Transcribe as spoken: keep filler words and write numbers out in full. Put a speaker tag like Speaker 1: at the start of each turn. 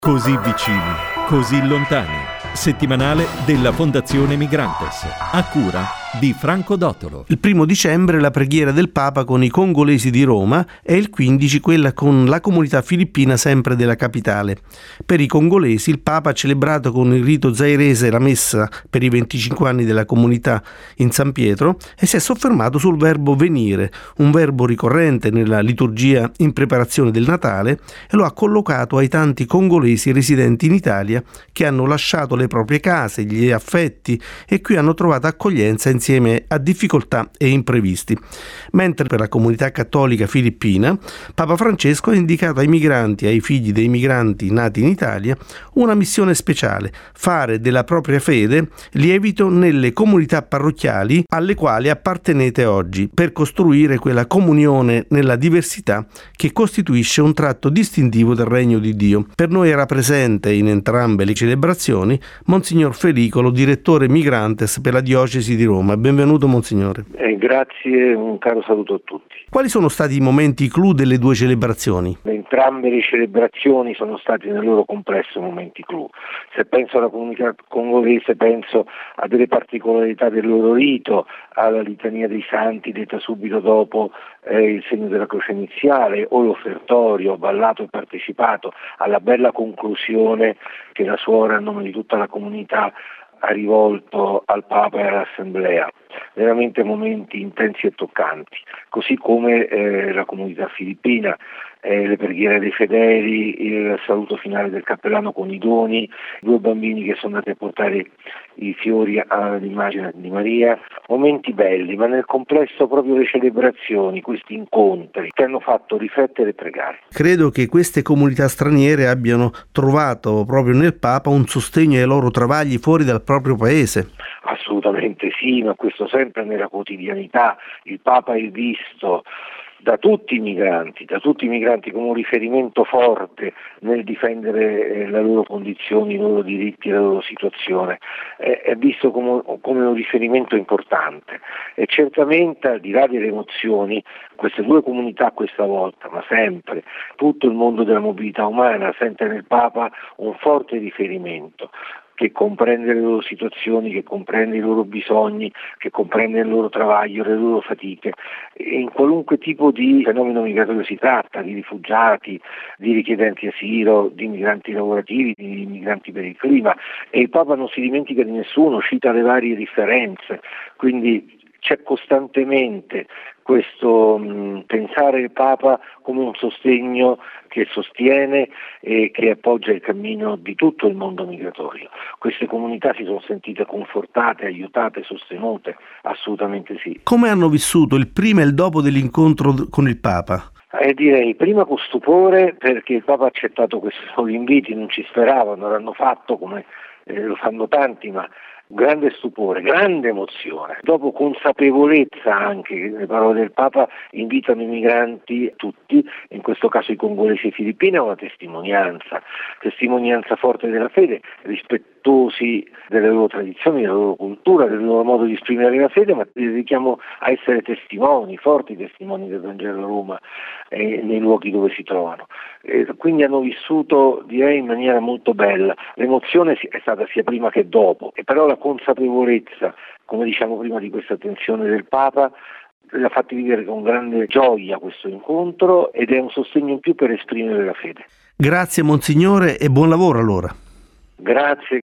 Speaker 1: Così vicini, così lontani. Settimanale della Fondazione Migrantes, a cura di Franco Dottolo.
Speaker 2: Il primo dicembre la preghiera del Papa con i congolesi di Roma e il quindici quella con la comunità filippina sempre della capitale. Per i congolesi il Papa ha celebrato con il rito zairese la messa per i venticinque anni della comunità in San Pietro e si è soffermato sul verbo venire, un verbo ricorrente nella liturgia in preparazione del Natale, e lo ha collocato ai tanti congolesi residenti in Italia che hanno lasciato le proprie case, gli affetti e qui hanno trovato accoglienza insieme a difficoltà e imprevisti. Mentre per la comunità cattolica filippina, Papa Francesco ha indicato ai migranti e ai figli dei migranti nati in Italia una missione speciale: fare della propria fede lievito nelle comunità parrocchiali alle quali appartenete oggi, per costruire quella comunione nella diversità che costituisce un tratto distintivo del Regno di Dio. Per noi era presente in entrambe le celebrazioni Monsignor Felicolo, direttore Migrantes per la diocesi di Roma. Benvenuto Monsignore.
Speaker 3: Eh, grazie, un caro saluto a tutti.
Speaker 2: Quali sono stati i momenti clou delle due celebrazioni?
Speaker 3: Entrambe le celebrazioni sono state nel loro complesso momenti clou. Se penso alla comunità congolese penso a delle particolarità del loro rito, alla litania dei santi detta subito dopo eh, il segno della croce iniziale o l'offertorio ballato e partecipato, alla bella conclusione che la suora a nome di tutta la comunità ha rivolto al Papa e all'Assemblea. Veramente momenti intensi e toccanti, così come eh, la comunità filippina, eh, le preghiere dei fedeli, il saluto finale del cappellano con i doni, due bambini che sono andati a portare i fiori all'immagine di Maria, momenti belli, ma nel complesso proprio le celebrazioni, questi incontri che hanno fatto riflettere e pregare.
Speaker 2: Credo che queste comunità straniere abbiano trovato proprio nel Papa un sostegno ai loro travagli fuori dal proprio paese.
Speaker 3: Assolutamente sì, ma questo sempre nella quotidianità. Il Papa è visto da tutti i migranti, da tutti i migranti come un riferimento forte nel difendere eh, la loro condizione, i loro diritti, la loro situazione, eh, è visto come, come un riferimento importante e certamente al di là delle emozioni queste due comunità questa volta, ma sempre, tutto il mondo della mobilità umana sente nel Papa un forte riferimento che comprende le loro situazioni, che comprende i loro bisogni, che comprende il loro travaglio, le loro fatiche. E in qualunque tipo di fenomeno migratorio si tratta, di rifugiati, di richiedenti asilo, di migranti lavorativi, di migranti per il clima. E il Papa non si dimentica di nessuno, cita le varie differenze, quindi c'è costantemente questo mh, pensare il Papa come un sostegno che sostiene e che appoggia il cammino di tutto il mondo migratorio. Queste comunità si sono sentite confortate, aiutate, sostenute? Assolutamente sì.
Speaker 2: Come hanno vissuto il prima e il dopo dell'incontro con il Papa?
Speaker 3: Eh, direi prima con stupore, perché il Papa ha accettato questi nuovi inviti, non ci speravano, l'hanno fatto come eh, lo fanno tanti, ma grande stupore, grande emozione. Dopo consapevolezza anche che le parole del Papa invitano i migranti tutti, in questo caso i congolesi e i filippini, a una testimonianza, testimonianza forte della fede, rispettosi delle loro tradizioni, della loro cultura, del loro modo di esprimere la fede, ma li dedichiamo a essere testimoni, forti testimoni del Vangelo a Roma e nei luoghi dove si trovano. E quindi hanno vissuto, direi, in maniera molto bella. L'emozione è stata sia prima che dopo, e però la consapevolezza, come diciamo prima, di questa attenzione del Papa l'ha fatti vivere con grande gioia questo incontro ed è un sostegno in più per esprimere la fede.
Speaker 2: Grazie Monsignore e buon lavoro allora.
Speaker 3: Grazie.